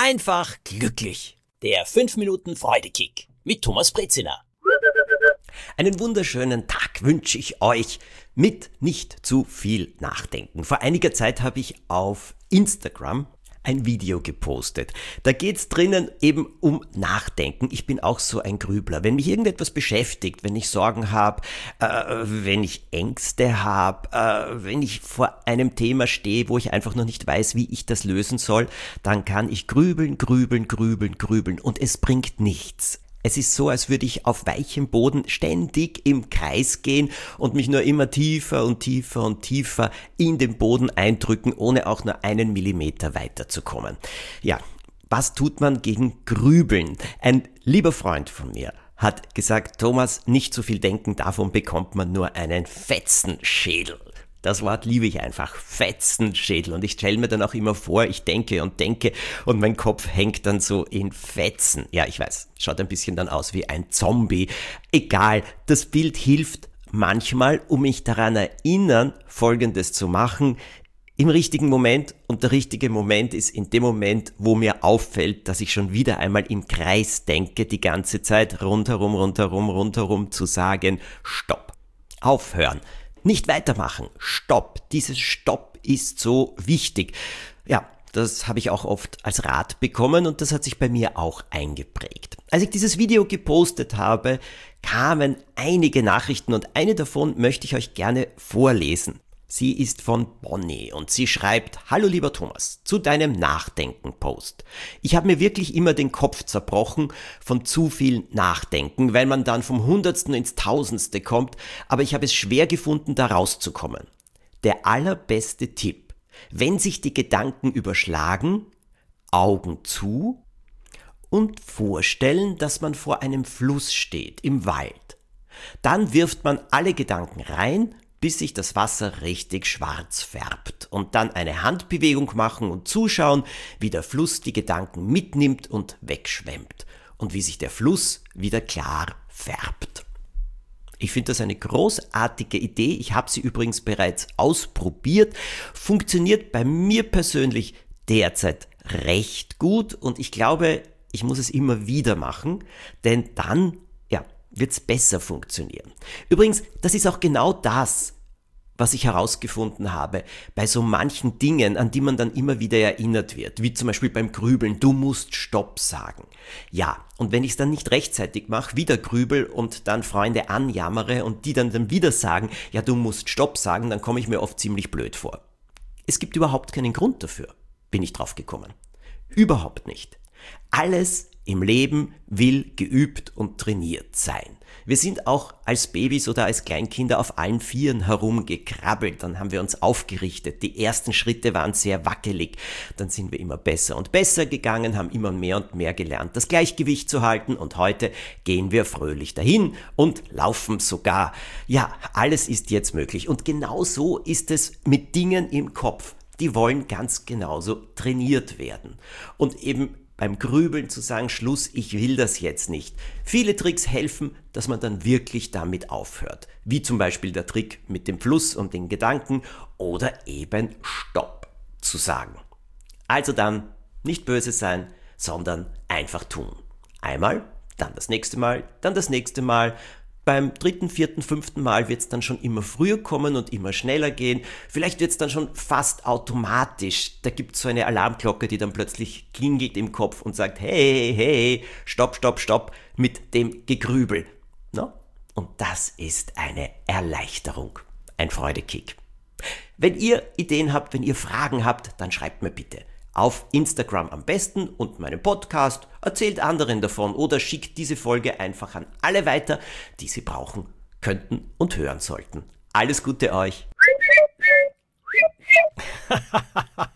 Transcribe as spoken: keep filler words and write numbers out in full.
einfach glücklich. Der fünf Minuten Freudekick mit Thomas Brezina. Einen wunderschönen Tag wünsche ich euch mit nicht zu viel Nachdenken. Vor einiger Zeit habe ich auf Instagram ein Video gepostet. Da geht's drinnen eben um Nachdenken. Ich bin auch so ein Grübler. Wenn mich irgendetwas beschäftigt, wenn ich Sorgen habe, äh, wenn ich Ängste habe, äh, wenn ich vor einem Thema stehe, wo ich einfach noch nicht weiß, wie ich das lösen soll, dann kann ich grübeln, grübeln, grübeln, grübeln und es bringt nichts. Es ist so, als würde ich auf weichem Boden ständig im Kreis gehen und mich nur immer tiefer und tiefer und tiefer in den Boden eindrücken, ohne auch nur einen Millimeter weiterzukommen. Ja, was tut man gegen Grübeln? Ein lieber Freund von mir hat gesagt, Thomas, nicht so viel denken, davon bekommt man nur einen Fetzenschädel. Das Wort liebe ich einfach, Fetzenschädel. Und ich stelle mir dann auch immer vor, ich denke und denke und mein Kopf hängt dann so in Fetzen. Ja, ich weiß, schaut ein bisschen dann aus wie ein Zombie. Egal, das Bild hilft manchmal, um mich daran erinnern, Folgendes zu machen, im richtigen Moment. Und der richtige Moment ist in dem Moment, wo mir auffällt, dass ich schon wieder einmal im Kreis denke, die ganze Zeit rundherum, rundherum, rundherum zu sagen, Stopp, aufhören. Nicht weitermachen. Stopp. Dieses Stopp ist so wichtig. Ja, das habe ich auch oft als Rat bekommen und das hat sich bei mir auch eingeprägt. Als ich dieses Video gepostet habe, kamen einige Nachrichten und eine davon möchte ich euch gerne vorlesen. Sie ist von Bonnie und sie schreibt: Hallo lieber Thomas, zu deinem Nachdenken-Post. Ich habe mir wirklich immer den Kopf zerbrochen von zu viel Nachdenken, weil man dann vom Hundertsten ins Tausendste kommt, aber ich habe es schwer gefunden, da rauszukommen. Der allerbeste Tipp: Wenn sich die Gedanken überschlagen, Augen zu und vorstellen, dass man vor einem Fluss steht, im Wald. Dann wirft man alle Gedanken rein, bis sich das Wasser richtig schwarz färbt und dann eine Handbewegung machen und zuschauen, wie der Fluss die Gedanken mitnimmt und wegschwemmt und wie sich der Fluss wieder klar färbt. Ich finde das eine großartige Idee. Ich habe sie übrigens bereits ausprobiert. Funktioniert bei mir persönlich derzeit recht gut und ich glaube, ich muss es immer wieder machen, denn dann wird es besser funktionieren. Übrigens, das ist auch genau das, was ich herausgefunden habe bei so manchen Dingen, an die man dann immer wieder erinnert wird, wie zum Beispiel beim Grübeln, du musst Stopp sagen. Ja, und wenn ich es dann nicht rechtzeitig mache, wieder grübel und dann Freunde anjammere und die dann, dann wieder sagen, ja, du musst Stopp sagen, dann komme ich mir oft ziemlich blöd vor. Es gibt überhaupt keinen Grund dafür, bin ich drauf gekommen. Überhaupt nicht. Alles im Leben will geübt und trainiert sein. Wir sind auch als Babys oder als Kleinkinder auf allen Vieren herumgekrabbelt, dann haben wir uns aufgerichtet. Die ersten Schritte waren sehr wackelig, dann sind wir immer besser und besser gegangen, haben immer mehr und mehr gelernt, das Gleichgewicht zu halten und heute gehen wir fröhlich dahin und laufen sogar. Ja, alles ist jetzt möglich und genau so ist es mit Dingen im Kopf. Die wollen ganz genauso trainiert werden und eben beim Grübeln zu sagen, Schluss, ich will das jetzt nicht. Viele Tricks helfen, dass man dann wirklich damit aufhört. Wie zum Beispiel der Trick mit dem Fluss und den Gedanken oder eben Stopp zu sagen. Also dann nicht böse sein, sondern einfach tun. Einmal, dann das nächste Mal, dann das nächste Mal. Beim dritten, vierten, fünften Mal wird es dann schon immer früher kommen und immer schneller gehen. Vielleicht wird es dann schon fast automatisch. Da gibt es so eine Alarmglocke, die dann plötzlich klingelt im Kopf und sagt, hey, hey, stopp, stopp, stopp mit dem Gegrübel. No? Und das ist eine Erleichterung, ein Freudekick. Wenn ihr Ideen habt, wenn ihr Fragen habt, dann schreibt mir bitte. Auf Instagram am besten und meinem Podcast, erzählt anderen davon oder schickt diese Folge einfach an alle weiter, die sie brauchen, könnten und hören sollten. Alles Gute euch!